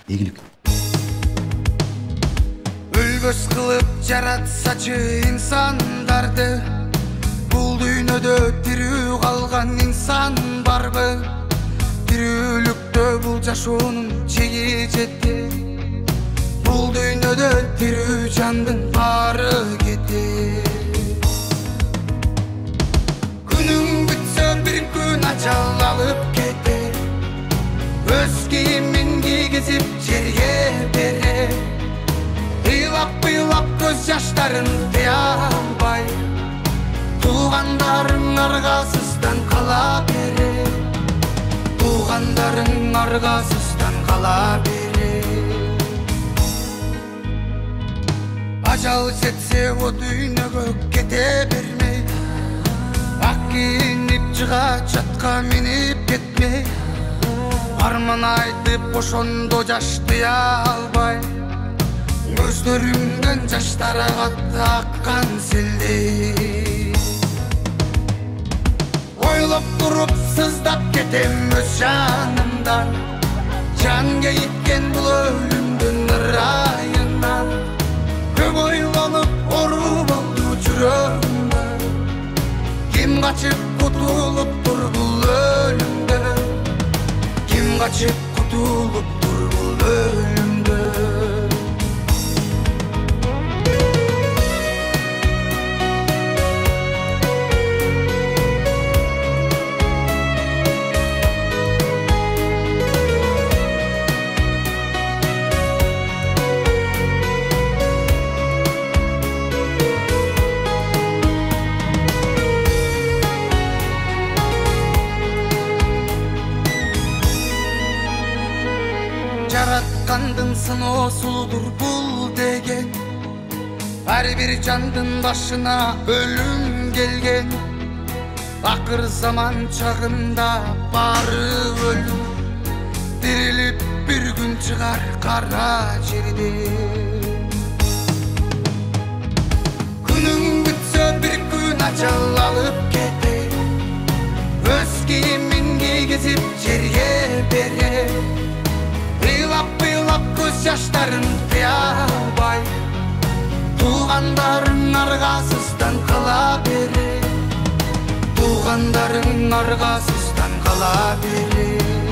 ийгилик. Өлгөс кылып жаратсачы инсандарды, бул дүйнөдө тирүү калган инсан барбы? Тирүүлүктө бул жашоонун чеги жетти, бул дүйнөдө тирүү жандын баары кетти. Күнүң бүтсө бир күн ажал алып кетет, өз кийимин кийгизип жерге берет. Ыйлап көз жаштарын тыя албай, туугандарың аргасыздан кала берет, туугандарың аргасыздан кала берет. Ажал жетсе о дүйнөгө кете бермей, ак кийинип жыга жатка минип кетмей, арман айтып ошондо жаш тыя албай, көздөрүңдөн жаштар агат аккан селдей. Ойлоп туруп сыздап кетем өз жанымдан, жан кейиткен бул өлүмдүн ырайынан. Көп ойлонуп ору болду жүрөгүмдө, ким качып кутулуптур бул өлүмдөн, ким качып кутулуптур бул өлүмдөн. Жараткандын сыноосудур бул деген, ар бир жандын башына өлүм келген. Акыр заман чагында баары өлүм, дирилип бир күн чыгар кара жерде. Күнүң бүтсө бир күн ажал алып кетет, өз кийимин кийгизип жерге берет. Ыйлап көз жаштарын тыя албай, туугандарың аргасыздан кала берет, туугандарың аргасыздан кала берет.